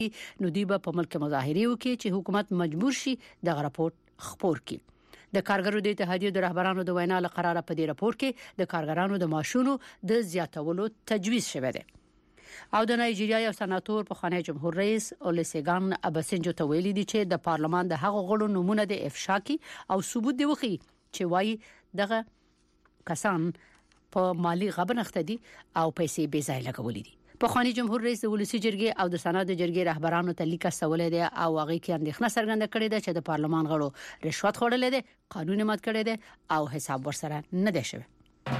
نو دوی به په ملک مظاهره وکړي چې حکومت مجبور شي د راپورټ خپور کړي د کارګرو د اتحادیې د رهبرانو د وینا لقراره په دې راپور کې د کارګرانو د معاشونو د زیاتولو تجویز شوی دی او د نایجیریا یو سناتور په خانه جمهور رئیس اولسیګان اباسنجو ته ویلي دي چې د پارلمان د هغو غړو نمونه د افشا کی او ثبوت دی وخی چې وایي دغه کسان په مالی غبنخته دي او پیسې بې ځای لګولې دي په خانه جمهور رئیس د ولسی جرګې او د سنا د جرګې رهبرانو ته لیک سوالې دي او هغه کې اندېښنه څرګنده کړې ده چې د پارلمان غړو رشوت خوړلې دي قانون مات کړی دی او حساب ورسره نه دی شوی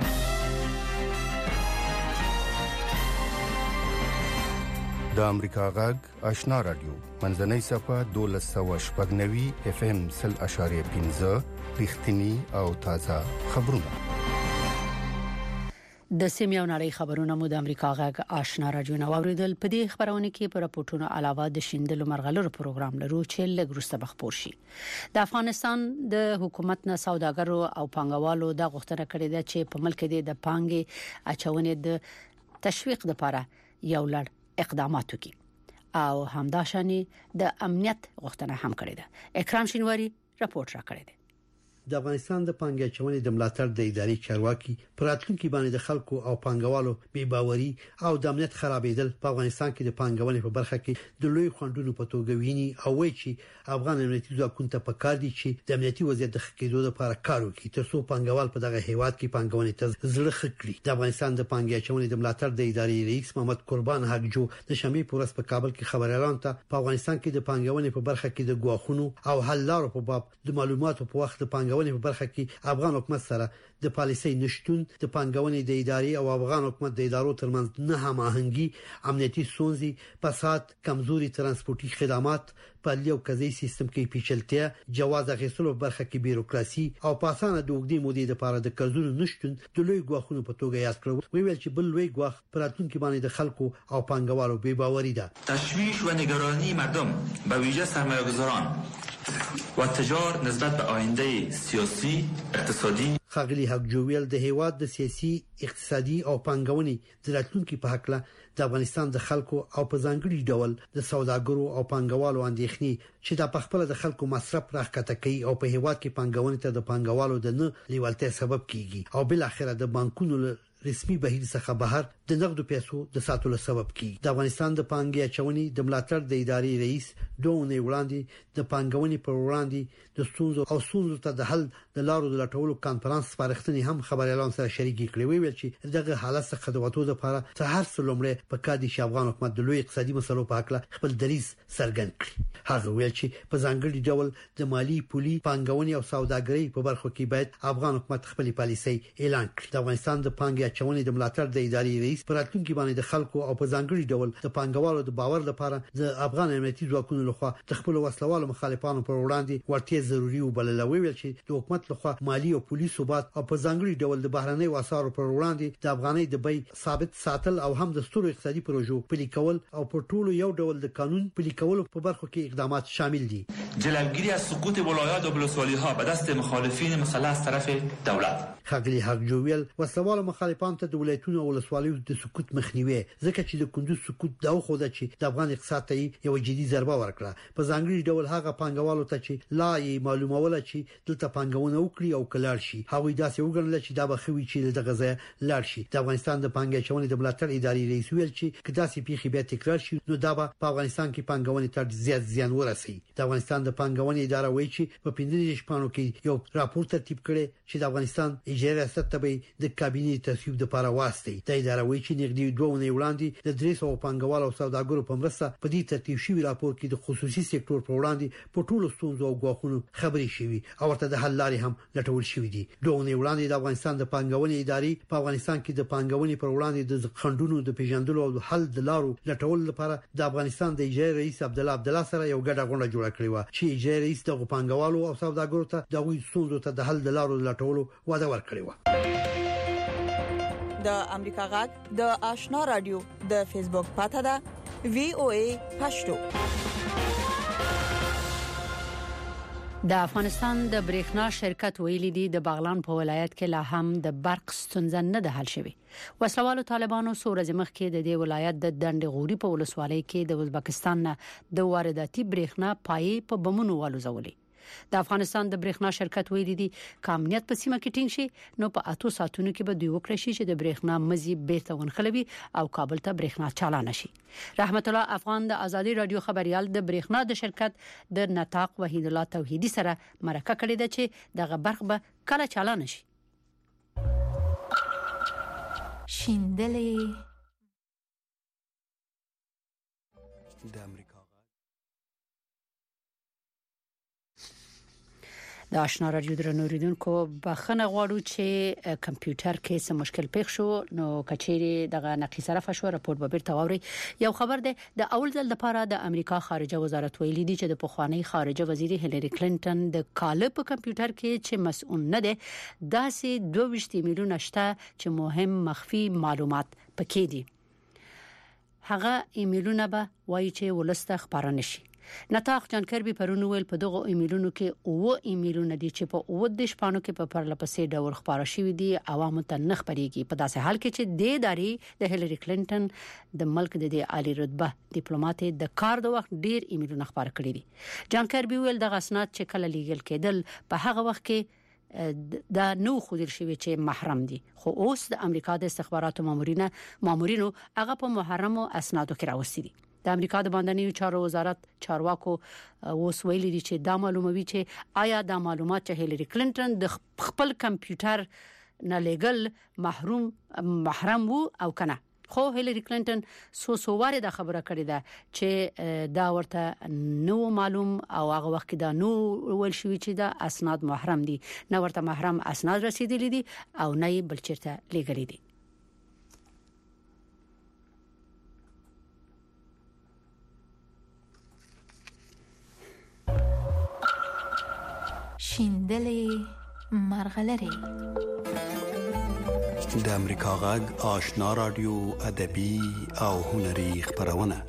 د امریکا غږ آشنا رادیو منځنۍ صفه 1290 اف ام 0.15 رښتینی او تازه خبرونه د سیمه نړۍ خبرونه مو د امریکا غږ آشنا رادیو نو اوریدل په دې خبرونه کې پر راپورټونو علاوه د شیندلو مرغلرو پروګرام لرو چې لګرسته بخپور شي د افغانستان د حکومت نه سوداګرو او پانګوالو د غوښتنه کړې ده چې په ملک کې د پانګې اچونې د تشویق لپاره یو لړ اقدامات وکړي او همداشاني د امنیت غوښتنه هم کړې ده اکرام شینواری راپورټ را کړی دی د افغانستان د پانګې اچونې د ملاتړ د اداري چارواکي پراتلونکو باندې د خلکو او پانګوالو بې باوري او د امنیت خرابېدل په افغانستان کې د پانګونې په برخه کې د لوی خوندونو په توګه ویني او وایي چې افغان امنیتي ځواکونو ته پکار دي چې د امنیتي وضعیت د خکېدو لپاره کار وکړي ترڅو پانګوال په دغه هیواد کې پانګونې ته زړه خکړي د افغانستان د پانګې اچونې د ملاتړ د اداري رئیس محمد قربان حقجو د شنبه په ورځ په کابل کې خبريالان ته په افغانستان کې د پانګونې په برخه کې د غواخونو او حل لارو په باب د معلوماتو په وخت د پانګونې په برخه کې افغان حکومت سره د پالیسۍ نشټون د پانګونې د اداري او افغان حکومت د ادارو ترمنځ نه هماهنګي امنیتي ستونزې فساد کمزوري ترانسپورتي خدمات په لیو قضایي سیستم کې پیچلتیا جواز اخیستلو برخه کې بیروکراسي او پاسانه د وګړي مودې لپاره د قرضونو نشټون د لوی غواخونو په توګه یاد کړو ویل چې بل لوی غواخ پراتونکو باندې د خلکو او پانګوالو بې باوري ده تشویش و نگرانی مردم به ویژه سرمایه‌گذاران و تجار نسبت به آینده سیاسی اقتصادی خاغلی حق جوویل د هیواد د سیاسي اقتصادي او پانګونې د راتلونکو په حق له د افغانستان د خلکو او په ځانګړي ډول د سوداګرو او پانګوالو اندېښنې چې د پخپل د خلکو مصرف راخکته کوي او په هیواد کې پانګونې ته د پانګوالو د نه لیوالتیا سبب کیږي او بل اخره د بانکونو رسمي بهیر څخه بهر د نقدو پیسو د ساتلو سبب کیږي د افغانستان د پانګې اچونې د ملاتړ د اداري رئیس دوه وړاندې د پانګونې پر وړاندې د ستونزو ته د حل د لارو د لټولو کانفرنس سپارښتنې هم خبريالان سره شریکې کړې ویل چې دغه حالت څخه د وټو لپاره څه هر څه لومړی په کادي چې افغان حکومت د لوی اقتصادي مسلو په اړه خپل دریځ څرګند کړي هغه ویل چې په ځانګړي ډول د مالی پولي پانګونې او سوداګرۍ په برخو کې باید افغان حکومت خپل پالیسۍ اعلان کړي د افغانستان د پانګې اچونې د ملاتړ د اداري رئیس پراتونکو باندې د خلکو او په ځانګړي ډول د پانګوالو د باور لپاره د افغان امنیتي ځواکونو لخوا د خپل وسلوالو مخالفانو پر وړاندې ورته ضروري وبلل ویل چې د حکومت لخوا مالی او پولیس ثبات او په ځانګړي ډول د بهرنۍ وسارو پر وړاندې د افغانۍ د بیې ثابت ساتل او هم د سترو اقتصادي پروژو پلي کول او په ټولو یو ډول د قانون پلي کولو په برخو کې اقدامات شامل دي جلوگیری از سقوط ولایات و ولسوالی‌ها به دست مخالفین مسلح از طرف دولت خاغلی حق جوویل وسلوالو مخالفان ته د ولایتونو او ولسوالیو د سقوط مخنیوي ځکه چې د کندوز سقوط دا خوده چې د افغان اقتصاد ته یو جدي ضربه ورکړه په ځانګړي ډول هغه پانګوالو ته چې لا یې معلوموله چې دلته پانګونه وکړي او کلار شي هغوی داسې وګڼل چې دا به خوي چې دغه ځای لاړ شي د افغانستان د پانګې اچونې د ملاتړ اداري رئیس ویل چې کداسې پیخي بیا تکرار شي نو دا به په افغانستان کې پانګونې ته زیات زیان ورسي د افغانستان د پانګونې اداره وایي چې په 15 شپانو کې یو راپور ترتیب کړي چې د افغانستان اجرایي ریاست ته د کابینې تصویب د لپاره واسطه د اداره وایي چې نږدې 2 وړاندې د 300 پانګوالو او سوداګرو په مرسته په دې ترتیب شوی راپور کې د خصوصي سکتور پر وړاندې په ټولو ستونزو او غواخونو خبرې شوي او ورته د حل لارې هم لټول شوې دي 2 وړاندې د افغانستان د پانګونې ادارې په افغانستان کې د پانګونې پر وړاندې د خندونو د پیژندلو او حل د لارو لټول لپاره د افغانستان د اجرایي رئیس عبدالله سره یو ګډه غونډه جوړه کړې و چې اجرایي رئیس د پانګوالو او سوداګرو ته د ستونزو ته د حل د لارو لټولو وعده ورکړې و د امریکا غږ د آشنا رادیو د فیسبوک پاڼه ده VOA پښتو د افغانستان د برېښنا شرکت ویلي دی د بغلان په ولایت کې لا هم د برق ستونزه نه ده حل شوې. وسلوالو طالبانو سورج مخ کې د دې ولایت د دنډ غوري په ولسوالۍ کې د ازبکستان د وارداتي برېښنا پای په بمونو والوزولې. د افغانستان د برېښنا شرکت ویلي دی کامیت په سیمه کې ټینګ شي نو په 8 ساعتونو کې به دوی وکړي شي چې د برېښنا مزي بیرته ونخلوي او کابل ته برېښنا چالان شي. رحمت الله افغان د ازادي رادیو خبريال د برېښنا د شرکت د نطاق وحید الله توحیدی سره مرکه کړې ده چې دغه برق به کله چالان شي. شیندلې د امریکا د آشنا رادیو درنوریدونکو بخنه غواړو چې کمپیوټر کې څه مشکل پیښ شو نو کچېری دغه نقي طرف شو راپور به بیرته ووري. یو خبر ده د اول ځل لپاره د امریکا خارجه وزارت ویلي دی چې د پخوانی خارجه وزیر هیلری کلینټن د کاله په کمپیوټر کې چې مسؤل نه ده داسې 22 میلیون شته چې مهم مخفي معلومات پکې دي. هغه ایمیلونه به وایي چې ولسته خبره نشي. نطاق جان کربي پرونی ویل په دغه ایمیلونو کې او ایمیلونه دي چې په او د شپانو کې په پرلپسې ډول خبره شوې دي عوامو ته نه خبريږي په داسې حال کې چې د ادارې د هیلری کلینټن د ملک د عالی رتبه ډیپلوماټ د کار د وخت ډیر ایمیلونه خبره کړي دي. جان کربي ویل د غسنات چې کله لیګل کېدل په هغه وخت کې دا نو خودل شوی چې محرم دي خو اوس د امریکا د استخباراتو مامورینو هغه په محرمو اسنادو کې راوستي دي. د امریکا د باندنیو چارو وزارت چارواکو اوس ویلي دي چې دا معلوموي چې آیا دا معلومات چې هیلری کلینټن د خپل کمپیوټر نه لیګل محرم وو او کنه. خو هیلری کلینټن سوواره د خبره کړې ده چې دا ورته نو معلوم او هغه وخت دا نو ول شوی چې دا اسناد محرم دي نه ورته محرم اسناد رسیدلې دي او نه بل چیرته لیګل دي. شیندلې مرغلري د امریکا غږ آشنا رادیو ادبي او هنري خبرونه.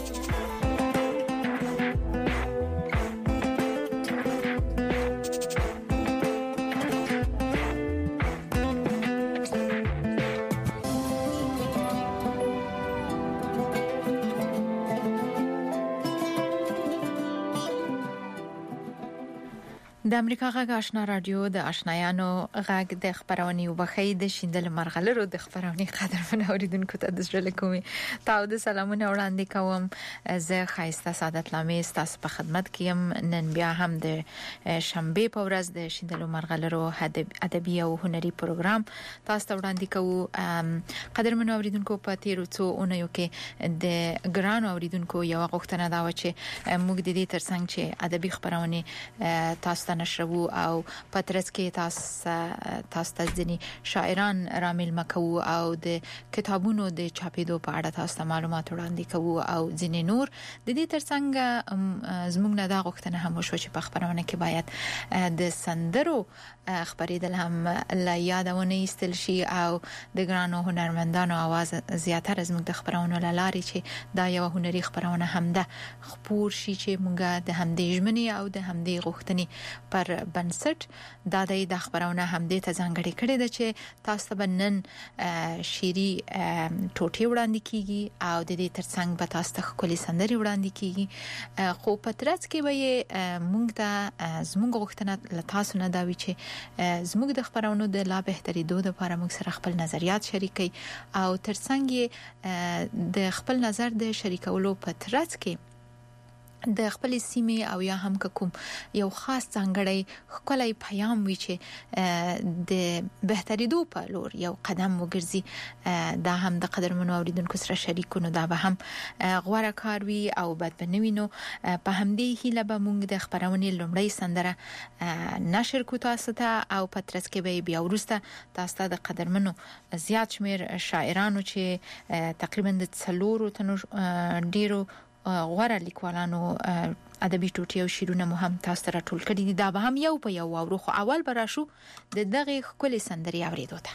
د امریکا غږ آشنا رادیو د آشنایانو غږ د خبرونې وبخې د شیندل مرغلرو د خبرونې قدرمن اوریدونکو ته د زړه کومي تاسو د سلامونه وړاندې کوم. زه خایسته سعادت لامي تاسو په خدمت کې يم. نن بیا هم د شنبه په ورځ د شیندل مرغلرو ادبي او هنري پروګرام تاسو ته وړاندې کوو. قدرمن اوریدونکو په تیرو څو اونیو کې د ګران اوریدونکو یو غوښتنه دا و چې موږ د دې ترڅنګ چې ادبي خبرونه تاسو نشرو او پترس کې تاسو ته ځنی شاعران رامل مکو او د کتابونو د چاپېدو په اړه تاسو معلومات وړاندې کوو او ځنی نور د دې ترڅنګ زموږ نه دا غوښتنه هم وشو چې په خبرونه کې باید د سندرو خبرېدل هم لا یادونه ایستل شي او د ګرانو هنرمندانو आवाज زیاتره زموږ د خبرونو لاري چې دا یو هنري خبرونه هم ده خپور شي چې موږ د همدې ژمنې او د همدې غوښتنې پر بنسټ دا د خبرونه هم دې ته ځانګړي کړي ده چې تاسو به نن شيري ټوټي وړاندې کیږي او د دې ترڅنګ به تاسو ته خولي سندري وړاندې کیږي. خو پترس کې به موږ ته زموږ غوښتنه تاسو نه دا وی چې زموږ د خبرونو د لا بهتري دوه لپاره موږ سره خپل نظریات شریکي او ترڅنګ د خپل نظر د شریکولو پترس کې د خپل سیمه او یا هم کوم یو خاص ځانګړی خپلای پیغام وی چې د بهتري دوه په لور یو قدم وګرځي دا هم د قدرمنو اوریدونکو سره شریکونو دا به هم غوړه کار وی او بد بنوینو په همدې هیله به موږ د خبرونې لومړی سندره نشر کو تاسو ته او پترس کې به بیا ورسته تاسو د قدرمنو زیات شمیر شاعرانو چې تقریبا د 4 تنو ډیرو غوړه لیکوالانو ادبي ټوټي او شیرونه مو هم تاسو ته راټول کړي دي. دا به هم یو په یو اورو خو اول به راشو د دغه خپل سندري اوریدو ته.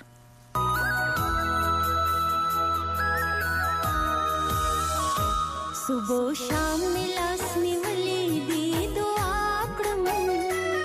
صبح شام لاس نیولې دي دعا کړم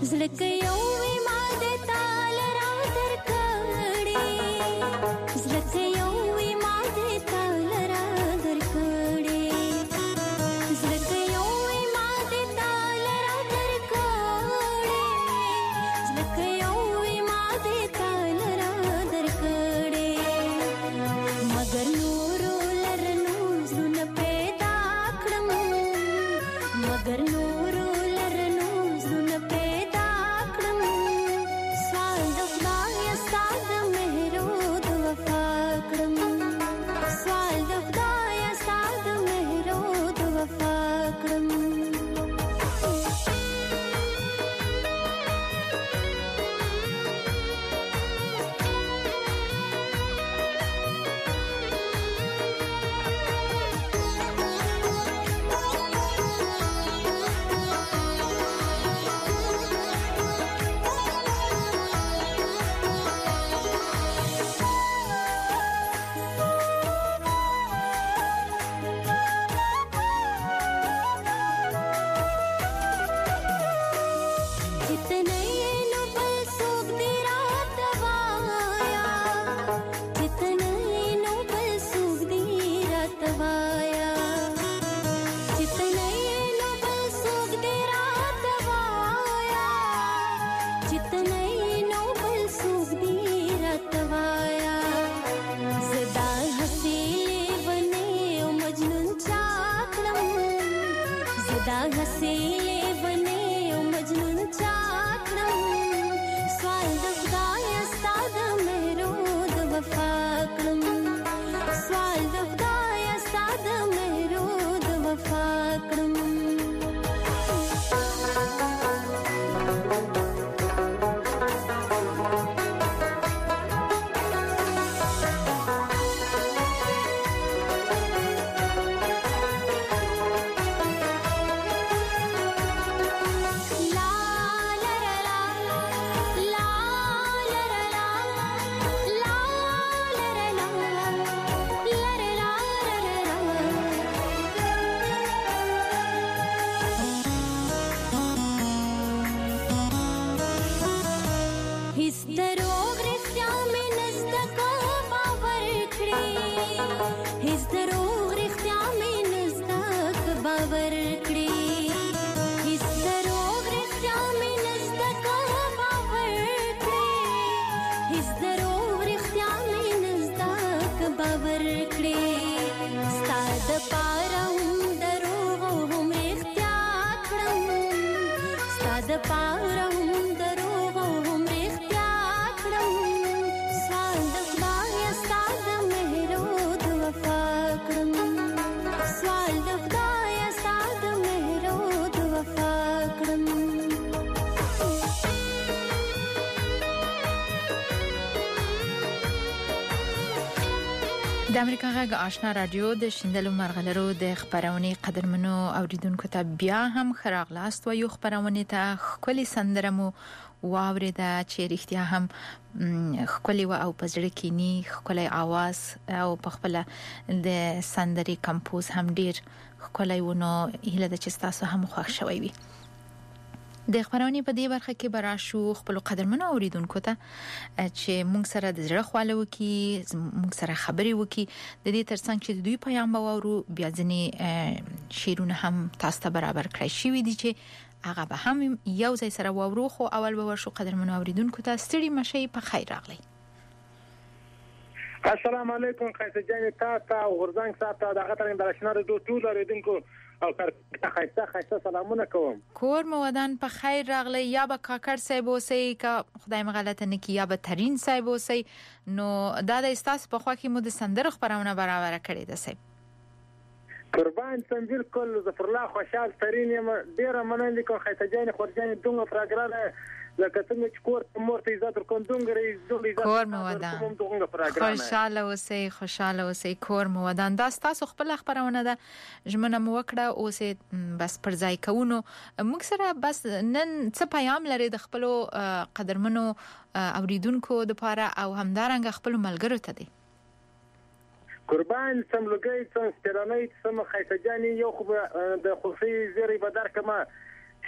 زلکه یو ما د تال را درکړې زلکه یو ما د تال را درکړې زلکه یو ما د تال را درکړې زلکه یو ما د تال را درکړې مگر نور لرنو زونه پیدا کړم مگر نور لرنو زونه پیدا کړم سوال د خدای ستاد مهرو د وفا کړم سوال د خدای ستاد مهرو د وفا کړم د امریکا غږ آشنا رادیو د شیندلو مرغلرو د خبرونه قدرمنو اوریدونکو ته بیا هم خراغلاست و یو خبرونه ته خولي سندرمو واوریدا چې رښتیا هم خولي و او پزړه کینی خولي आवाज او په خپل د سندري کمپوز هم ډیر خولي ونه هله د چستاسو هم خوښ شوی وي د خبرونه په دې برخه کې براشو خپل قدرمنو اوریدونکو ته چې مونږ سره د زړه خواله وکي مونږ سره خبري وکي د دې ترڅنګ چې دوی پیغام باورو بیا ځنی شیرونه هم تاسو ته برابر کړی شي دي چې هغه به هم یو ځای سره وورو خو اول به ورشو قدرمنو اوریدونکو ته ستړي مشي په خیر راغلی السلام علیکم خیسه جان تا او غرزنګ ساته دغه ترنګ د آشنا رادیو ټول اوریدونکو او خیسه سلامونه کوم کور مو ودان په خیر راغلی یا به کاکړ صاحب اوسئ که خدای مغلطه نکي یا به ترين صاحب اوسئ نو دا د استاس په خوا کې مو د سندر خبرونه برابر کړی ده صاحب قربان سم بالکل ظفر الله خوشحال ترين ډیره مننه کوم خیسه جان خورجان دوه پروګرام لکه څنګه چې کور مورته عزت ورکوم دومره کور مو ودان خوشاله اوسئ کور مو ودان دا تاسو خپل خبرونه ده ژمنه مو وکړه اوسه بس پر ځای کوونو موږ سره بس نن څه پیغام لري د خپل قدرمنو اوریدونکو د پاره او همدارنګ خپل ملګرو ته دي قربان سم لګي څنګه سترانه سم خیسه جان یو خو د خوشي زیری بدر کما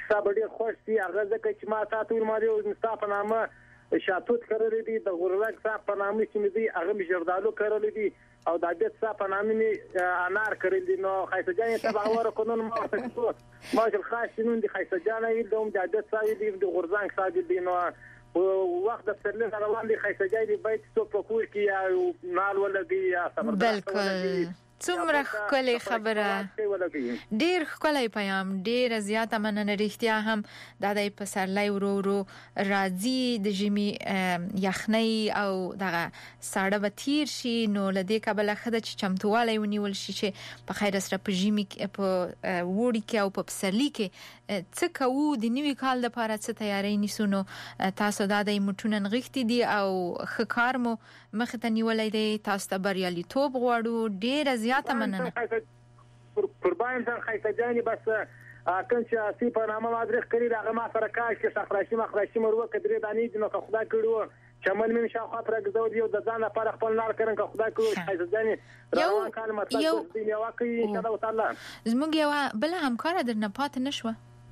صاحب ډیر خوش دي هغه ځکه چې ما تاسو ول ماري مصطفی په نامه شاتوت کړل دي د غورلک صاحب په نامه چې مې دي هغه مې جردالو کړل دي او د عبادت صاحب په نامه مې انار کړل دي نو خیسه جان تبع ور قانون ما ماجل خاص نون دي خیسه جان یې دوم د عبادت صاحب دي د غورزنګ صاحب دي نو وخت د سرلین روان دي خیسه جان دي بیت تو په کور کې یا نال ولګي یا صبر بالکل څومره ښکلې خبره ډیر ښکلی پیغام ډیر زیاته مننه رښتیا هم دا د پسرلی ورو ورو راځي د ژمي یخنۍ او دغه ساړه به تیر شي نو لدې کابل خده چې چمتوالی ونیول شي چې په خیر سره په ژمي په وړي کې او په پسرلی کې څه کوو د نوي کال لپاره څه تیاری نیسو نو تاسو دا د مټونه نغښتي دي او ښه کار مو مخ ته نیولای دی تاسو ته بریالیتوب غواړو ډیر زیاته مننه قربان ځان خیسه جاني بس کوم چې اسی په نامه مادرخ کړی هغه ما سره کار کې شخراشي مخراشي مرو کډری دانی نو که خدای کړو چمن مې شاوخوا پر غزو دی د ځان لپاره خپل نار کړم که خدای کړو خیسه جاني روان کال مطلب دې یو واقعي ان شاء الله تعالی زموږ یو بل همکار درنه پات نشوه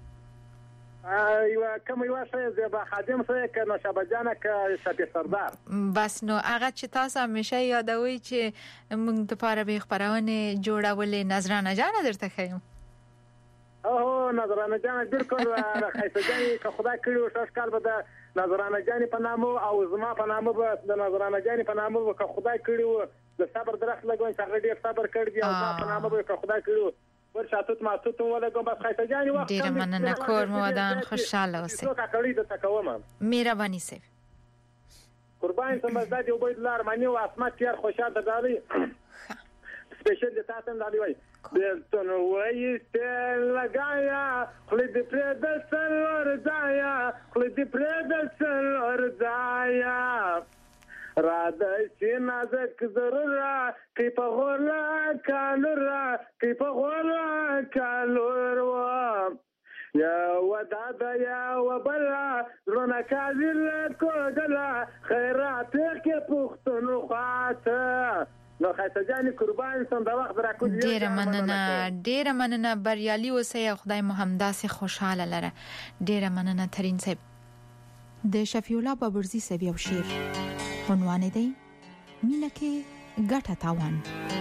ایوه کوم یو شی زبا خادم سره کنه شابجانه ک شپې سردار بس نو هغه چې تاسو همیشه یادوي چې موږ ته لپاره به خبرونه جوړولې نظرانه جان درته خیم اوه نظرانه جان بالکل خیسه جاني که خدای کړو شاش کال به د نظرانه جاني په نامه او زما په نامه به د نظرانه جاني په نامه که خدای کړو د صبر درخت لګون چې هغه ډیر صبر کړ دی او زما په نامه به که خدای کړو ورشاتوت ما تو ولګم بس خیسه جاني وخت ډیر مننه کور مو ودان خوشاله اوسئ څوک کړی د تکوم مهرباني سي قربان سمزداد یو بيد لار مانی او اسمت تیر خوشاله دالي سپیشل د تاسو دالي وای دلته نو وای ته لګایا خلد پر د سر ورځایا خلد پر د سر ورځایا راده چې نازک ضرورا کی په غولا کالورا کی په غولا کالوروا یا ودادا یا وبلا زړه کاذل کوډلا خیرات کې پښتون خاطه نو خیسه جاني قربان سم دا وخت راکو ډیر مننه بریالي اوسئ خدای مو همداسې خوشاله لره ډیر مننه ترين صاحب د شفیع الله بابرزي سوي او شیر عنوان دی مینه کې ګټه تاوان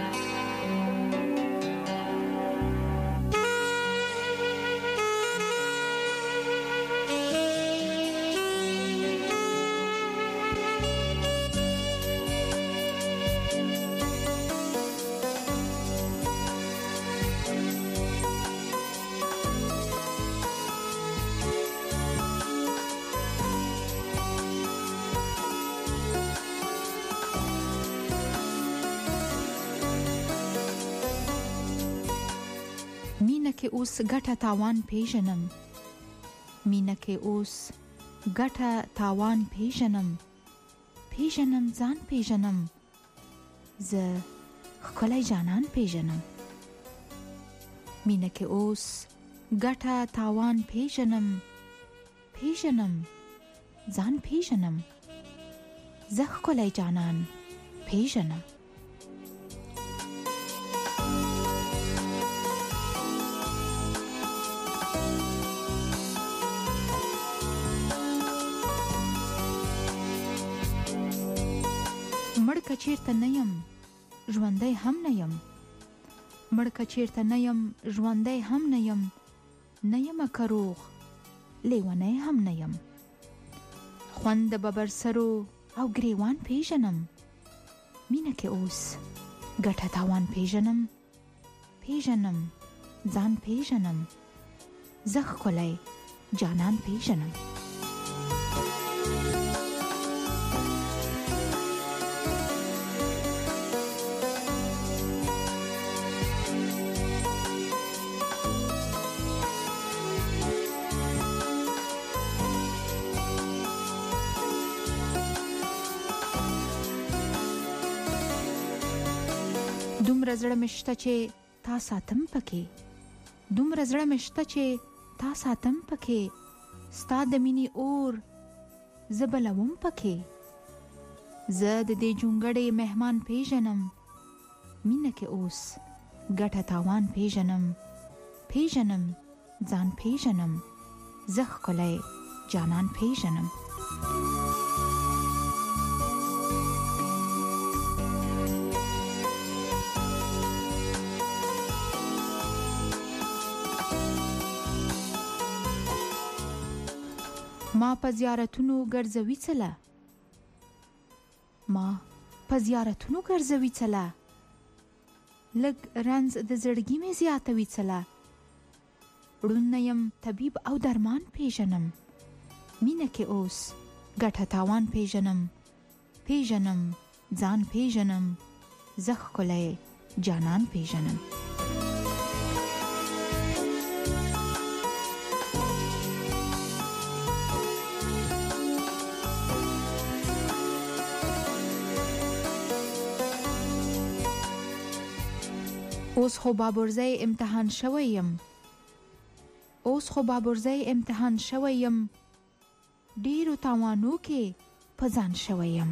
کې اوس ګټه تاوان پیژنم مینه کې اوس ګټه تاوان پیژنم ځان پیژنم ز خلای جانان پیژنم مینه کې اوس ګټه تاوان پیژنم ځان پیژنم ز خلای جانان پیژنم مړ کچیرته نه یم ژوندۍ هم نه یم مړ کچیرته نه یم ژوندۍ هم نه یم نه یم کروغ لیونی هم نه یم خوند ببر سرو او گریوان پیژنم مینه کې اوس ګټه تاوان پیژنم ځان پیژنم زه ښکلی جانان پیژنم دومره زړه مشته چې تا ساتم پکې ستا د مینې اور زبلوم پکې زه د دې جونګړې مهمان پیژنم مینه کې اوس ګټه تاوان پیژنم ځان پیژنم زه ښکلی جانان پیژنم. ما په زیارتونو ګرځوي څله، ما په زیارتونو ګرځوي څله، لږ رنځ د زړګي مې زیاتوي څله، ړوند نه یم طبیب او درمان پیژنم، مینه کې اوس ګټه تاوان پیژنم، پیژنم ځان پیژنم، زه ښکلی جانان پیژنم. اوس خو بابرزی امتحان شویم، اوس خو بابرزی امتحان شویم، ډیرو تاوانو کې په ځان شویم،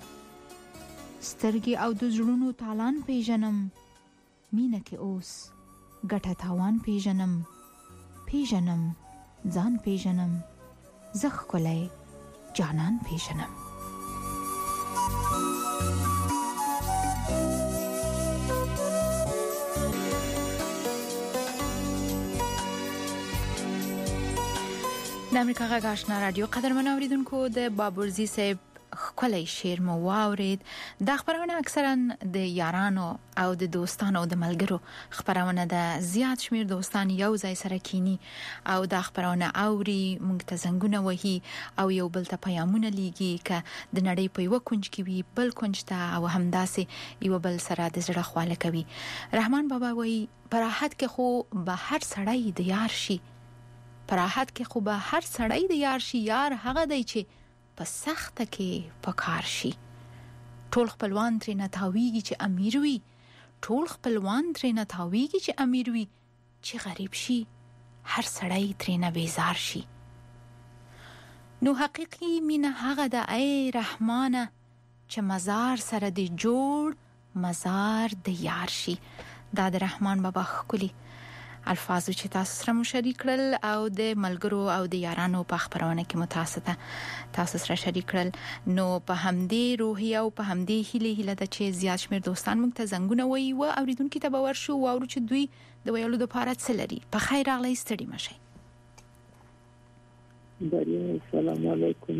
سترګې او د زړونو تالان پیژنم، مینه کې اوس ګټه تاوان پیژنم، پیژنم ځان پیژنم، زه ښکلی جانان پیژنم. د امریکا غږ آشنا رادیو قدرمن اوریدونکو، د بابرزی صاحب ښکلی شعر مو واورید. دا خبرونه اکثرا د یارانو او د دوستانو او د ملګرو خبرونه ده. زیات شمیر دوستان یو ځای سره کینی او دا خبرونه اوري، موږ ته زنګونه وهي او یو بل ته پیغامونه لیږي ک د نړۍ په یو کونج کې وي بل کونج ته، او همداسې یو بل سره د زړه خواله کوي. رحمان بابا وایي پراحت کې خو به هر سړی د یار شي، پراحت کې خو به هر سړی د یار شي، یار هغه دی چې په سخته کې په کار شي. ټول خپلوان ترې نه تاویږي چې امیر وي، ټول خپلوان ترې نه تاویږي چې امیر وي، چې غریب شي هر سړی ترې نه بیزار شي. نو حقیقي مینه هغه ده ای رحمانه چې مزار سره د جوړ مزار د یار شي. دا د رحمان بابا ښکلي الفاظو چې تاسو سره مو شریک کړل او د ملګرو او د یارانو په خبرونه کې تاسو سره شریک کړل. نو په همدې روحیه او په همدې هیله ده چې زیات شمیر دوستان موږ ته زنګونه وایي او اوریدونکو ته باور شو او چې دوی د ویلو د پاره څه لري. په خیر راغلی، ستړي مشئ. السلام علیکم.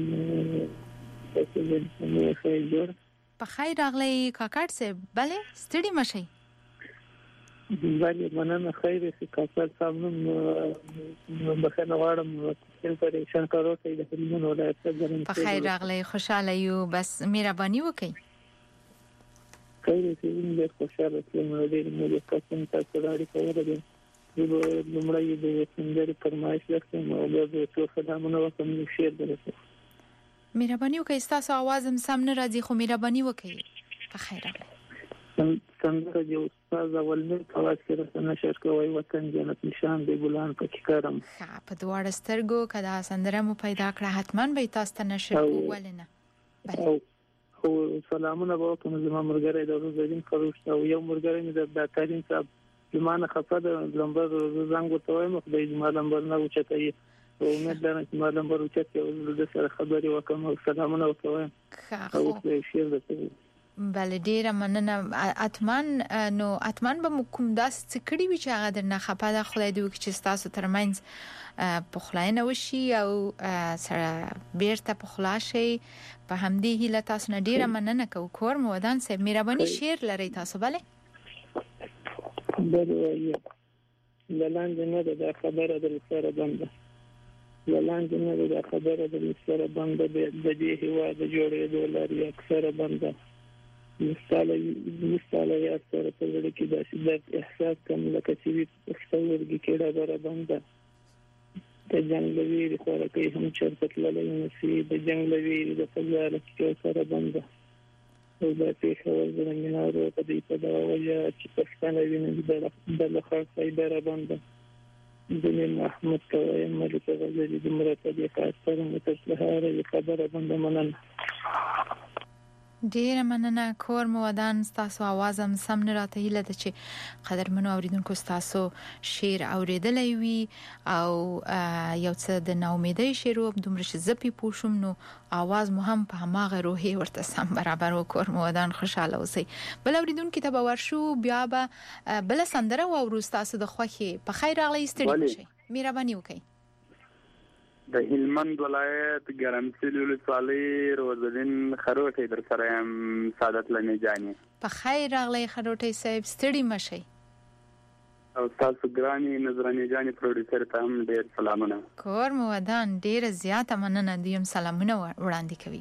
په خیر راغلی کاکړ صاحب. بله ستړي مشئ. بله مننه. خیر سي کاکړ صاحب نو بخنه غواړم چې په شنکارو ته د هلمند ولایت څخه په خیر راغلی، خوشاله یو، بس مهرباني وکړئ. خیر سي موږ خوشاله یم د دې قسم تاسو لري کوله دي لمړی د سندري فرمایش لرم او د ټول خدامتونو کوم شیر درته مهرباني وکړئ. تاسو आवाज هم سم نه راځي، خو مهرباني وکړئ. په خیر راغلی. څنګه یو استاد اولنی کواز کې راته نشر کوي وطن جنت نشان دی ګلان پکې کارم. په دواړه سترګو کدا سندره مو پیدا کړه حتمان به تاسو ته نشر ولنه. خو سلامونه به کوم زما مرګره د روزدین خروش او یو مرګره د داتارین صاحب زمانه خفه د لمبر زنګ ورته وایم خدای دې ما لمبر نه اوچته او امید لرم چې ما لمبر اوچته او د سره خبري وکم او سلامونه وکوم. خو دې شیر درته. بله ډیره مننه. اتمن به کوم داس څکړی وی چې هغه درنه خپه ده. خدای دې وکړي چې تاسو ترمنځ په خلاینه وشي او سره بیرته په خلاصي. په همدې هیله تاسو نه ډیره مننه کوم. کور مو ودان سه مهرباني شیر لري تاسو. بله لاندې نه ده خبره د سره بنده، لاندې نه ده خبره د سره بنده، د دې هوا د جوړېدو لري اکثر بنده. مستاله یا سره په وړ کې د احساس کوم لکه چې څورګي کېړه بره بنده. د جنگلوی خوره کوي هم چرته تللی نسی، د جنگلوی د فزاره کې سره بنده. او د پیښور د مینارو په دې په دا وجه چې پښتانه ویني د لخوا خیبره بنده. د محمد کوي ملک غزلی د مرتبه کار سره متصله خبره بنده. مننه. ډیر مننه کور مو ودان تاسو आवाज هم سم نه راته هیله ده چې قدرمنو اوریدونکو تاسو شعر اوریدلای وي او یو څه د ناامیدۍ شعر او دومره چې زپی پوښوم نو आवाज مو هم په هغه روحي ورته سم برابر و کور مو ودان خوشاله اوسئ بل اوریدونکو ته به ورشو بیا به بل سندره او ورسته تاسو د خوخي په خیر راغلی ستړي شئ مهرباني وکړئ د هلمند ولایت ګرمسیر ولسوالۍ روزلین خروټي در سره هم سعادت لنی جاني په خیر راغلی خروټي صاحب ستړي مشئ او تاسو ګراني نظراني جاني پروډوسر ته هم ډیر سلامونه کور مو ودان ډیر زیاته مننه دیم سلامونه وړاندې کوي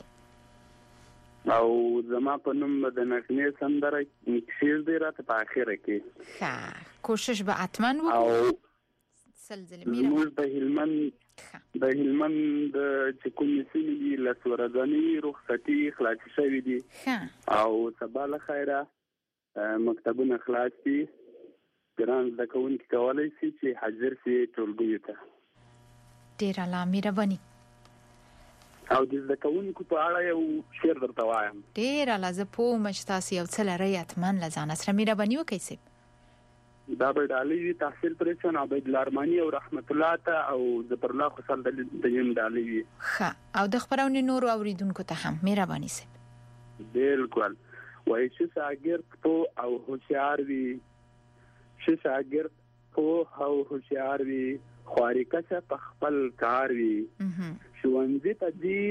او زما په نوم د نغمې سندره شعر دی راته په اخره کې ښه کوشش به اتمن وکړو سلسله میرا موږ د هلمند چې کومې سیمې دي لسورځنی رخصتي خلاص شوې دي او سبا له خیره مکتبونه خلاص دي ګران زده کوونکي کولی شي چې حاضر شي ټولګیو ته ډېره مهرباني او د زده کوونکو په اړه یو شعر درته وایم ډېره زه پوهم چې تاسو یو څه لرئ اتمن له ځانه سره مهرباني وکړئ صاحب دا به ډالۍ تحصیل پرېشن عبید الارمانی او رحمت الله ته او ظفر الله خسل د یم ډالۍ ښه او د خبرونې نور اوریدونکو ته هم مهرباني صاحب بالکل وای چې شاګرد په او هوښیار وي چې شاګرد په او هوښیار وي خواري کچه په خپل کار وي ښوونځي ته ځي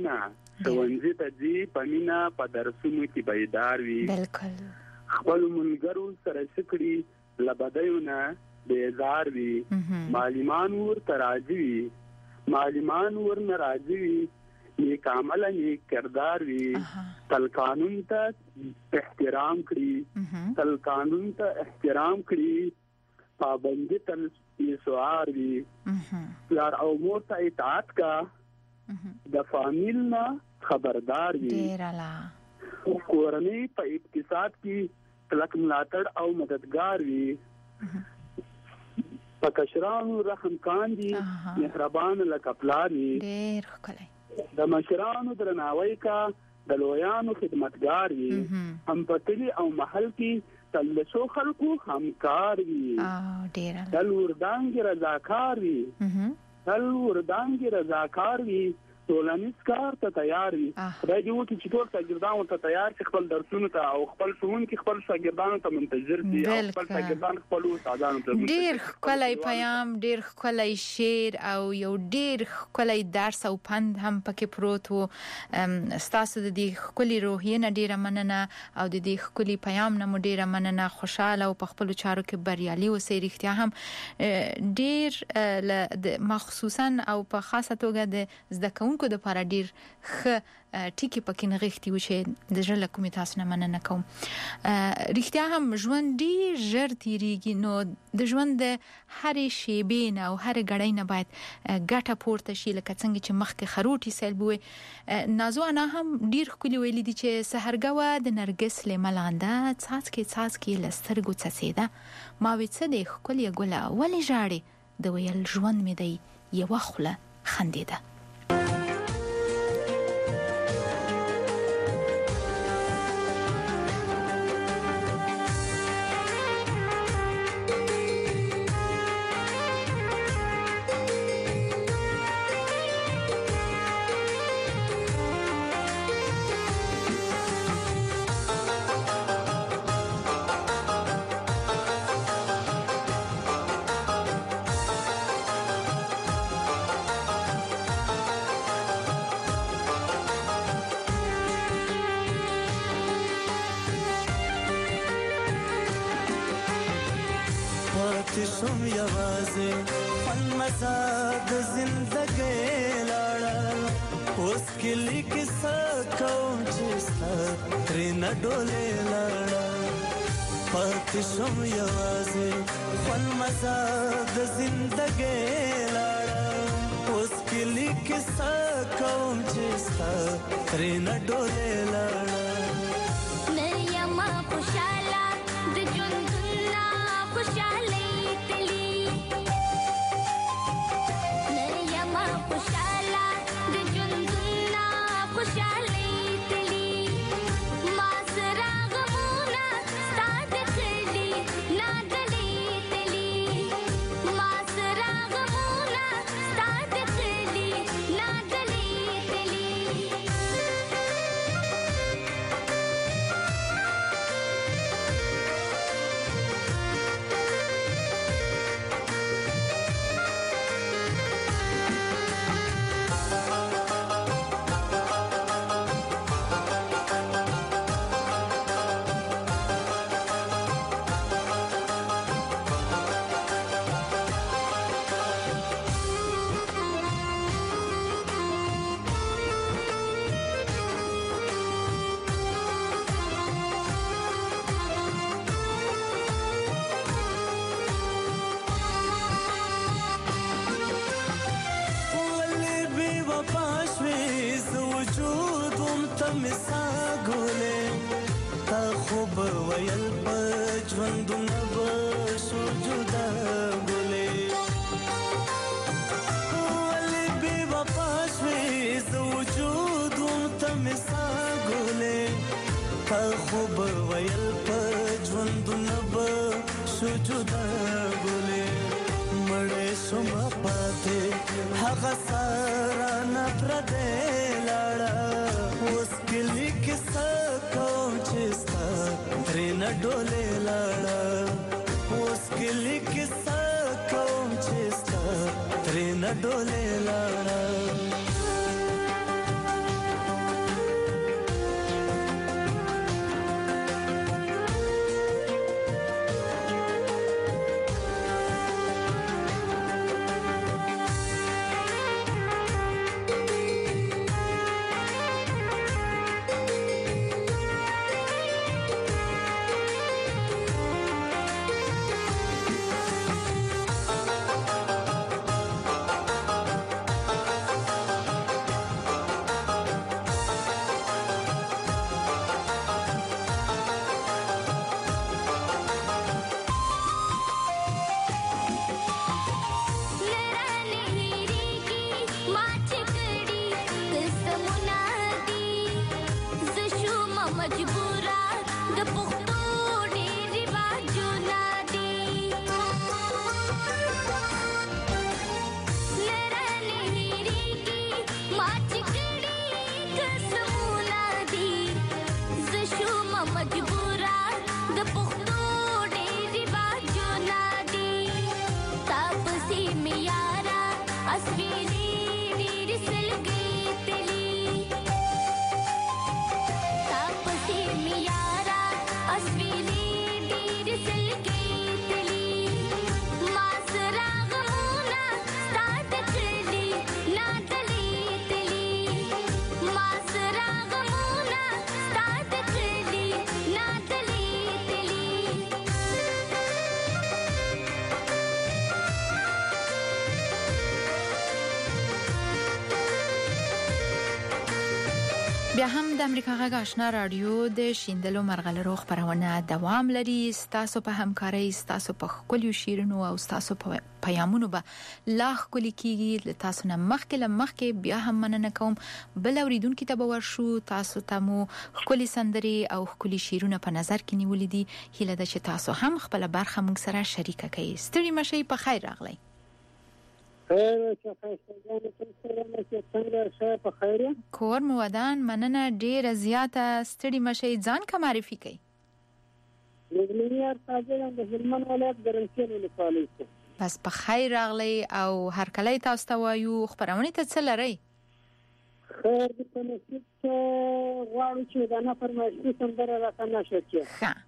پنینا په درسونو کې بیدار وي بالکل خپل ملګرو سره شکرې لبدایونه بیزار وي معلمان ورته راځي وي نیک عمل نیک کردار وي تل قانون ته احترام کړي پابندي تل یسوار وي پلار او مور ته اطاعت کا د فامیل نه خبردار وي کورنۍ په اقتصاد کې کلک ملاتړ او مددگار وي په کشرانو رحم کاندي مهربان لکه پلار وي ډېر ښکلی د مشرانو درناوی کا د لویانو خدمتگار وي هم په کلي او محل کې تل له څو خلکو همکار وي تل وردانګې رضاکار وي ټولنیز کار ته تیار وي خدای دې وکړي چې ټول شاګردان ورته تیار شي خپل درسونو ته او خپل ښوونکي خپل شاګردانو ته منتظر دي او خپل شاګردان خپل استادانو ته ډېر ښکلی پیام ډېر ښکلی شعر او یو ډېر ښکلی درس او پند هم پکې پروت و ستاسو د دې ښکلي روحیې نه ډېره مننه او د دې ښکلي پیام نه مو ډېره مننه خوشحاله او په خپلو چارو کې بریالي اوسئ رښتیا هم ډېر مخصوصا او په خاصه توګه د زده کوونکو د لپاره ډیر ښه ټیکی پکې نغښتي و چې د ژړل کومې تاسو نه مننه کوم رښتیا هم ژوند ډیر ژر تیریږي نو د ژوند د هرې شیبې نه او هرې ګړۍ نه باید ګټه پورته شي لکه څنګه چې مخکې خروټي سیل بوي نازو انا هم ډیر ښکلي ویلي دي چې سحرګه د نرګس لملانده څاڅکي لسترګو څڅیده ما وې څه دی ښکلي ګله ولې ژاړې د ویل ژوند مې دی یوه خوله خندېده شم یوازې خپل مزاج زندګۍ لاړه اوس کلی کې څه کوم چې سترې نه ډولې لاړه پاتې شم یوازې خپل مزاج زندګۍ لاړه اوس کلی کې څه کوم چې سترې نه ډولې لاړه نریما خوشاله د ژوندونه خوشاله خوشاله د ژوندونه خوشاله تلی تمسا ګولې تا خوب ویل پجوندونه بشو جدا ګولې ولې بي وفا شوې زه وجودم تمسا ګولې تا خوب ویل پجوندونه بشو جدا ګولې مړې شوم پاتې هغه سارا نه پردې لاړه اوس کلی کیسه کوم چې ستا ترې نه ډولې لاړه اوس کلی کیسه کوم چې ستا ترې نه ډولې لاړه بیا هم د امریکا غږ آشنا رادیو د شیندلو مرغلرو خبرونه دوام لري. ستاسو په همکارۍ، ستاسو په خپلو شیرونو او ستاسو په پیغامونو به لا خولي کیږي. تاسو نه مخکې بیا هم مننه کوم بل اوریدونکو ته به ورشو. تاسو ته مو خولي سندري او خولي شیرونه په نظر کې نیولې دي. هیله ده چې تاسو هم خپل برخه موږ سره شریکه کړئ. ستړي مشي په خیر راغلی. خیر چې خاصه څنګه شه په خیر کور مو ودان مننه ډیره زیاته. ستړي مشي ځان کا معرفي کړئ. لګنیار تاجر د هلمند ولایت ګرمسیر ولسوالۍ. بس په خیر راغلی او هر کله تاسو ته وایو خبرونه ته څه لري؟ خیر د تنسیب غواړو چې دا نه فرمایشي سندره راته نشر کړي. ښه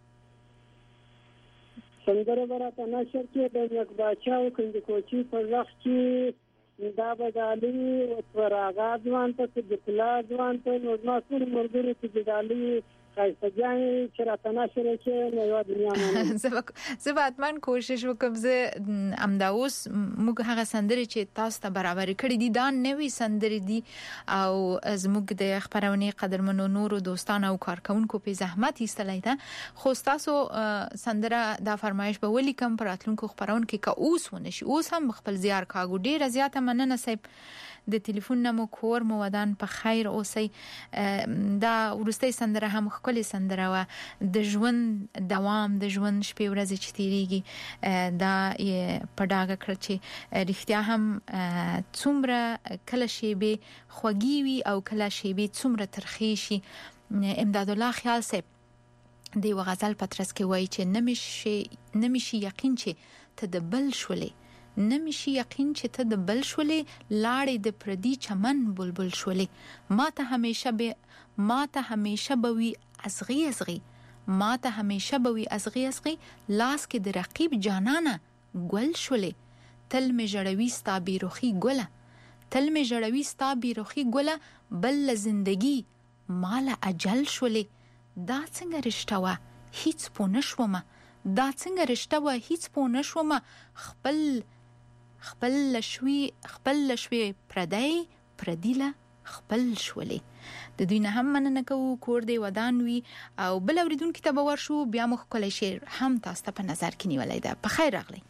سندره راته نشر کړي د یک بچاو کندي کوچی په وخت کې دا بدالي او تراغا ځوان ته د پلا ځوان ته نو مسؤل مرګري چې بدالي خاصه ځای چې راته نشر کړي نو یو دنیا نه زه باتمن کوشش وکم. زه امداوس موږ هغه سندري چې تاسو ته برابر کړی دي دا نوې سندري دي او زموږ د خبرونه قدرمنو نورو دوستانو او کارکونکو په زحمت ایستلای ده. خو تاسو سندره دا فرمایش به ولي کم پراتلونکو خبرونه کې کا اوس ونشي. اوس هم خپل زیار کاګو ډیره زیاته مننه صاحب. د ټلیفون نمو کور مو ودان په خیر اوسئ. دا ورستۍ سندره هم خپل سندره و د ژوند دوام د ژوند شپې ورځې چې تیریږي دا په ډاګه کړ چې رښتیا هم څومره کله شیبه خوږی وي او کله شیبه څومره ترخی شي. امداد الله خیال صاحب دی غزل پترس کې وایي چې نمیشي یقین چې ته د بل شولې، نمیشي یقین چې ته د بل شولې، لاړې د پردي چمن بلبل شولې. ما ته همیشه بوي ازغي ازغي، ما ته همیشه بوي ازغي ازغي، لاس کې د رقیب جانانه ګل شولې. تل می جړوي ستا بیروخي ګله، تل می جړوي ستا بیروخي ګله، بل زندگی مال اجل شولې. دا څنګه رشتہ وا هیڅ پونه شومه، دا څنګه رشتہ وا هیڅ پونه شومه. خپل لشوي پردی پردیله خپل شولې. د دوی نه هم مننه کوو کور دی ودان وي او بل اوریدونکو ته به ورشو بیا مخ کولای شي هم تاسو ته په نظر کې نیولای ده. په خیر راغلی.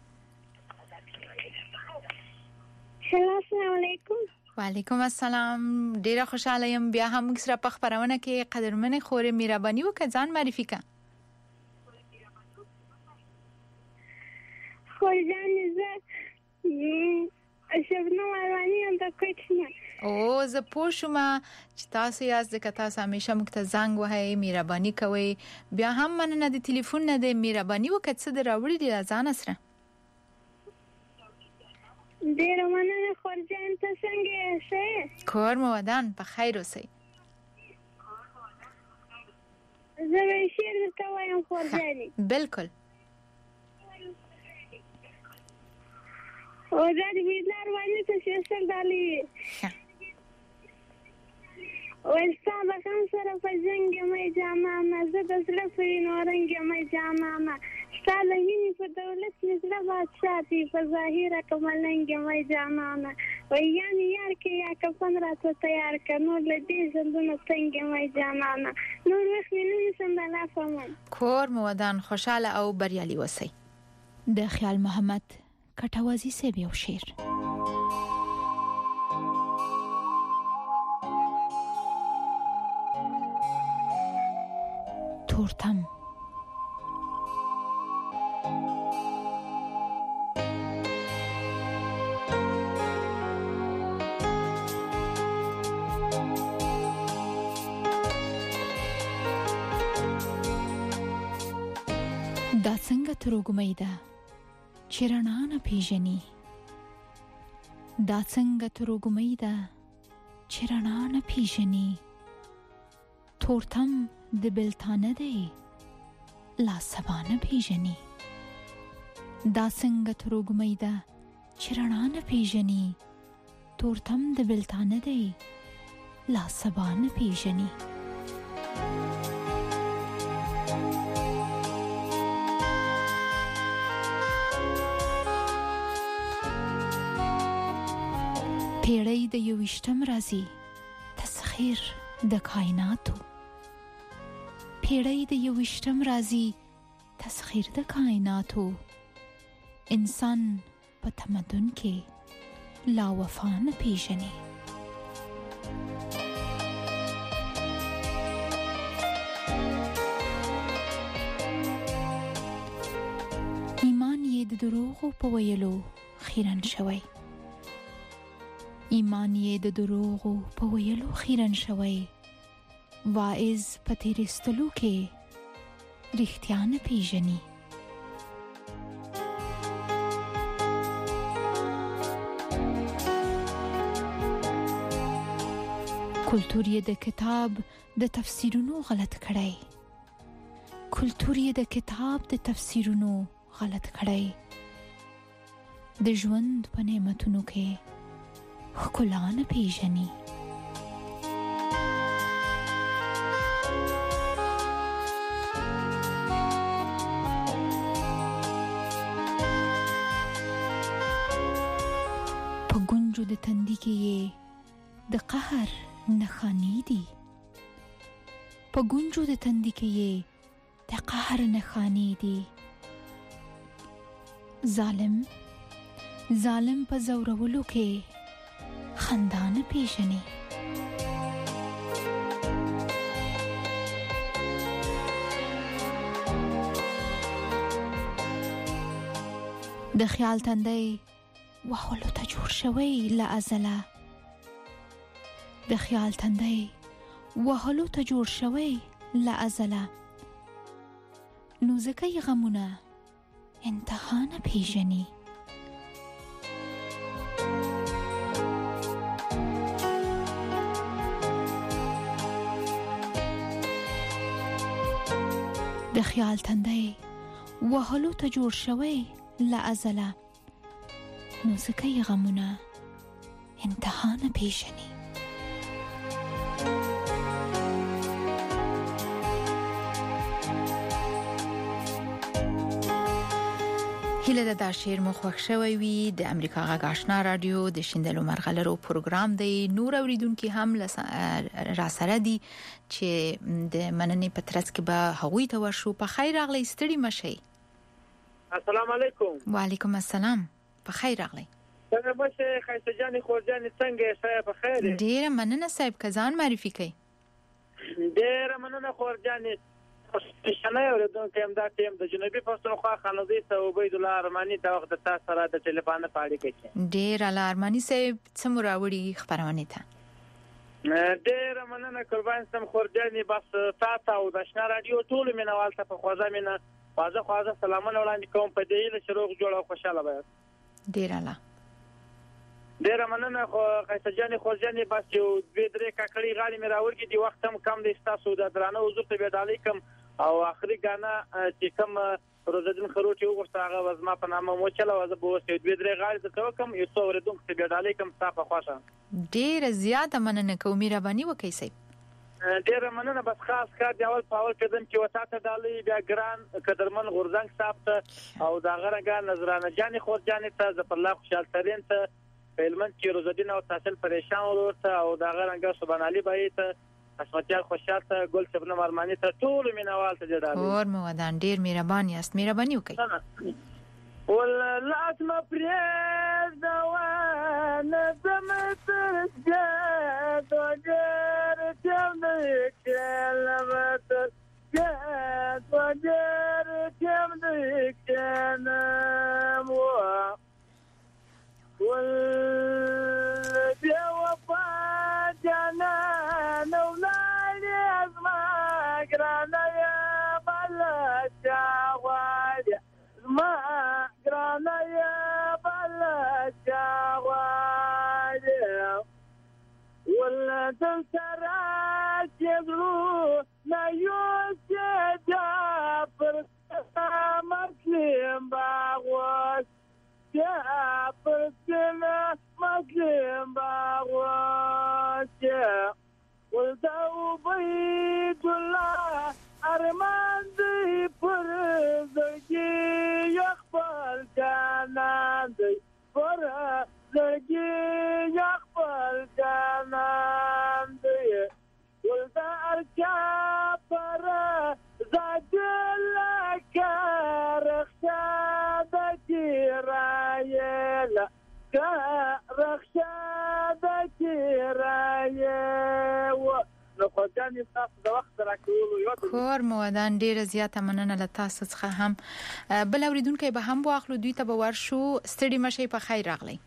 السلام علیکم. وعلیکم السلام. ډیره خوشاله یم بیا هم موږ سره په خبرونه کې قدرمنې خورې مهرباني وکړه ځان معرفي کړه. خورجان زه شبنم اروانی ام د کوټنه. او زه پوه شوم چې تاسو یاست ځکه تاسو همیشه موږ ته زنګ وهئ مهرباني کوئ. بیا هم مننه د ټلیفون نه د مهرباني وکړه څه د راوړي دي ځان سره. ډیره مننه خورجان ته څنګه یې؟ کور مو ودان په خیر اوسئ. زه به شعر درته وایم خورجانې. بالکل. او دا د بیدلار باندې ته سیاسل ډالۍ وي. وستا به هم سره په جنګ مې جانانه زه د زړه په نورنګ مې جانانه ستا له مینې په دولت مې زړه بادشاه دی په ظاهره که ملنګ مې جانانه ویانې یار کې یا کفن راته تیار که نور له دې ژوندونه تنګ مې جانانه نور وخت مې نه نیسم د لافه من. کور مو ودان خوشحاله او بریالي اوسئ. د خیال محمد کټوازی صاحب یو شعر. تورتم دا څنګه تروګمې ده چې رڼا نه پیژني. دا څنګه تروګمې ده چې رڼا نه پیژني. تورتم د بلتانه دی لا سبا نه پیژني. دا څنګه تروګمې ده چې رڼا نه پیژني. تورتم د بلتانه دی لا سبا نه پیژني. پیړۍ د 21م راځي تسخیر د کائناتو. پیړۍ د 21م راځي تسخیر د کائناتو. انسان په تمدن کې لا وفا نه پیژني. ایمان یې د دروغو په ویلو خیرن شوی. ایمان یې د دروغو په ویلو خیرن شوی. واعظ په تیرستلو کې رښتیا نه پیژني. کلتور یې د کتاب د تفسیرونو غلط کړی. کلتور یې د کتاب د تفسیرونو غلط کړی. د ژوند په نعمتونو کې ښکلا نه پیژني. په ګونجو د تندي کې یې د قهر نښانې دي. په ګونجو د تندي کې یې د قهر نښانې دي. ظالم په زورولو کې خندا نه پیژني. د خیال تندی وهلو ته جوړ شوی له ازله. د خیال تندی وهلو ته جوړ شوی له ازله. نو ځکه یې غمونه انتها نه پیژني. د خیال تندی وهلو ته جوړ شوی له ازله. نو ځکه یې غمونه انتها نه پیژني. هله د شیر مخوښ شوی وي د امریکا غږ آشنا رادیو د شیندلو مرغلرو پروګرام دی. نور اوریدونکو هم را سره دي چې د مننې په ترڅ کې به هغوی ته ورشو. په خیر راغلی، ستړي مشئ. السلام علیکم. وعلیکم السلام. په خیر راغلی. څنګه مشه خیسه جان خورجان څنګه یې؟ په خیر. ډیره مننه صاحب، کزان معرفي کړئ. ډیره مننه خورجان. شنه اوریدونکو هم دا ټیم د جنوبي پښتونخوا خانوزي ته عبید الله ارمانی د وخت تاسو سره د ټلیفون په اړه کې. ډیر الله ارمانی صاحب څومره راوړي خبرونه ته. ډیره مننه قربان سم خورجان. بس تاسو او د آشنا رادیو ټول مینوال ته په خوازه مینه خواږه سلامونه وړاندې کوم. په دې له شروع جوړ او خوشاله وای. ډیره مننه خو خیسه جان خورجان. بس یو 2-3 ککړی غاړي مې راوړي دي، وخت هم کم دی. تاسو د درانه حضور ته بدالي کوم او اخري غانا چې کوم روزدین خروټي وګورته هغه وزما په نامه مو چلا وځه بو 2-3 غاړي ته کوم یو څو ورډونکو ته بدالي کوم تاسو خوښه. ډیره زیاته مننه کوم. مهرباني وکړئ صاحب. ډیره مننه. بس خاص کار دی اول پاول قدم چې وتا ته دالي بیا ګران قدرمن غورزنګ صاحب ته او دا غرګا نظرانه جان خورجان ته ظفر الله خوشحال ترين ته فیلمن چې روزدین او تحصیل پریشان ورته او دا غرګا سبحان علي بای ته اسمتیار خوشحال ته ګل شبنم ارمانی ته ټول مینوال ته جوړاله. اور مو ودان ډیر مهرباني است. مهرباني وکړئ. ول لازم پرې دا ونه زمترګه دوګر چم دې کلمت ګه دوګر چم دې کنه مو ول بیا وفا جانا نو لای ازما ګرانه یا بل چاواد ما ګرانه یا بل چاواد ول تل سره چغلو نا یو چې پر مسلم باغوس یا پر مسلم باغوس ولدا عبید الله ارمان دی پر زړګي یخبل جانان دی پر زړګي یخبل جانان دی ولدا ارچا پر زادل کارخشاد کی رایلا رخشاد کی رایو نو خدای تاسو د وخت راکولو یو کور مو ودان. ډیره زیاته مننه له تاسو څخه هم. بل اوریدونکو به هم واخلو دوی ته به ورشو. ستړي مشئ. په خیر راغلی.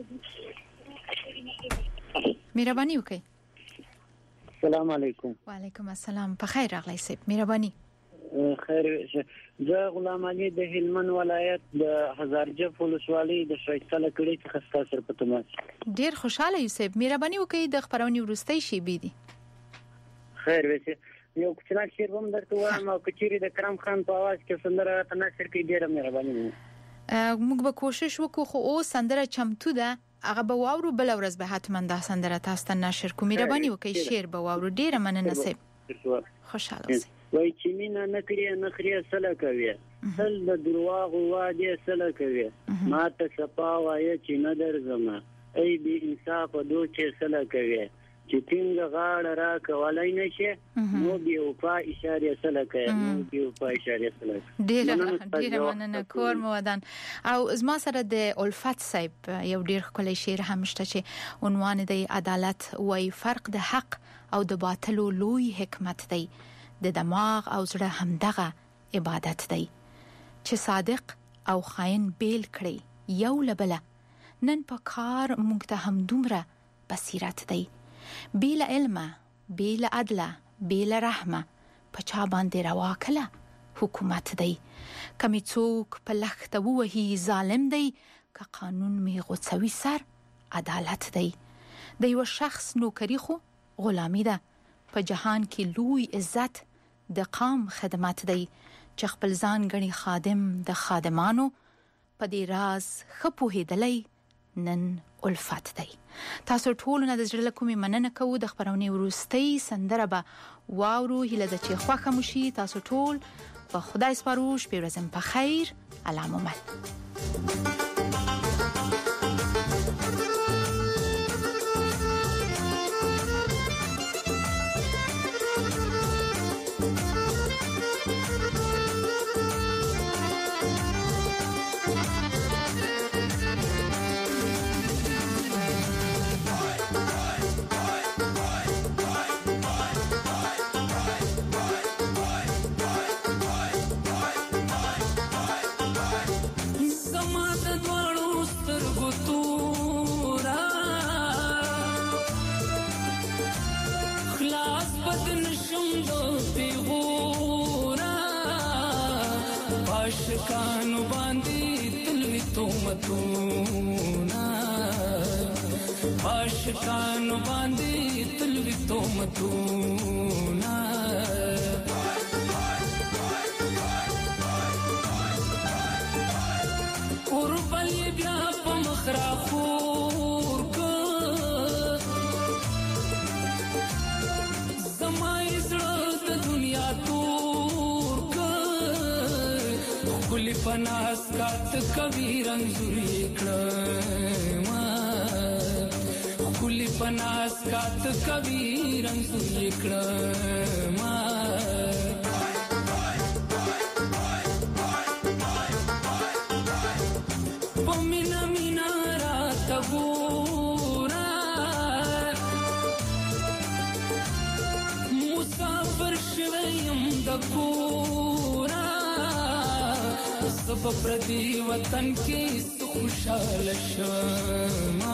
مهرباني وکړئ. السلام علیکم. وعلیکم السلام. په خیر راغلی صاحب. مهرباني. خیر زه غلام علي د هلمند ولایت د هزارجف ولسوالۍ د شایسته لکړې څخه ستاسو په تماس. ډیر خوشاله یوسف. مهرباني وکړئ د خبرونې ورستۍ شی بي دي. خیر وسی یو کچنا شیر هم درته وایم او کچيري د کرم خان په आवाज کې سندره تناشر کې ډیره مهرباني. موږ به کوشش وکړو خو او سندره چمتو ده هغه به واورو. بل ورځ به حتما دا سندره تاسو ته نشر کوم. مهرباني وکړئ شیر به واورو. ډیره مننه صاحب. خوشاله اوسئ. وای چې مینا نکړی نخري سره کوي سل د دروغ واده سره کوي ما ته صفا وای چې نه درځم ای بي انصاف دوی سره کوي چې څنګه غاړه را کولای نشي نو بي وفا اشاره سره کوي نو بي وفا اشاره سره. ډیره مننه کور مو ودان. او زما سره د الفت صاحب یو ډیر خپل شعر هم شته چې عنوان دی عدالت وای فرق د حق او د باطل لوی حکمت دی د دماغ او زړه همدغه عبادت دی چې صادق او خائن بیل کړي یو لبله نن په کار موږ ته هم دومره بصیرت دی بیل علم بیل عدل بیل رحمه په چا باندې روا کله حکومت دی کمی څوک په لخت وهي ظالم دی که قانون می غوڅوي سر عدالت دی د یو شخص نوکری خو غلامی ده په جهان کې لوی عزت د قام خدمت دی چې خپل ځان غني خادم د خادمانو په دې راز خپوهیدلې نن الفت دی. تاسو ټول نه د زړه کومې مننه کوو. د خبرونې وروستۍ سندره به واورو. هیله ده چې خوښه مو شي. تاسو ټول په خدای سپارو. شپې ورځ په خیر. الله مو مل. عاشقانو باندې تلوي تومتونه عاشقانو باندې تلوي تومتونه اور بل بیا په مخرا خور کو زمای زړه د دنیا کلی پناس کات کبھی رنزوری کړما کلی پناس کات کبھی رنزوری کړما پمینا مینا رات ګورا مسافر شویم د کورا سب پردی وطن کی خوشحال شما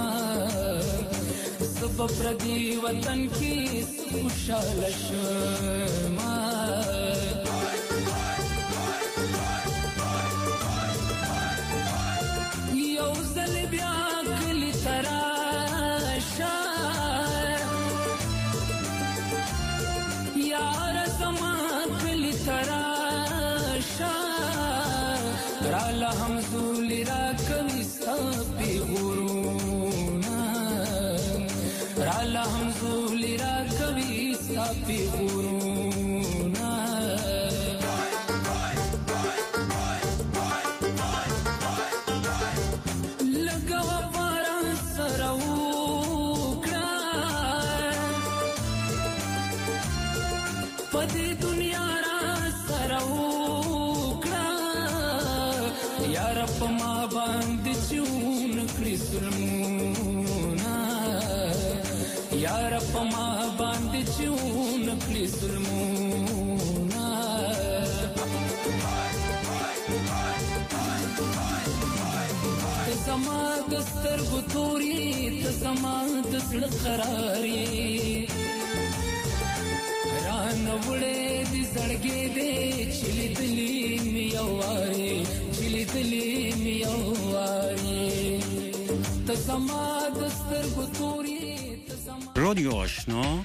سب پردی وطن کی خوشحال شما یو زل بیا کلی تراشا یار زمان کلی تراشا رالا همزولی را کمی سپی غرونا رالا همزولی را کمی سپی غرونا لگا وپارا سروکڑا پدی دنیا را سروکڑا یا رب ما باندې چون کړی ظلمونه یا رب ما باندې چون کړی ظلمونه ته زما د سترګو توري ته زما د زړه قراري ران وړې دې زړګې دې چلی دلی می اواري چلی دلی می اواري ته زما د سترګو توري ته زما رادیو آشنا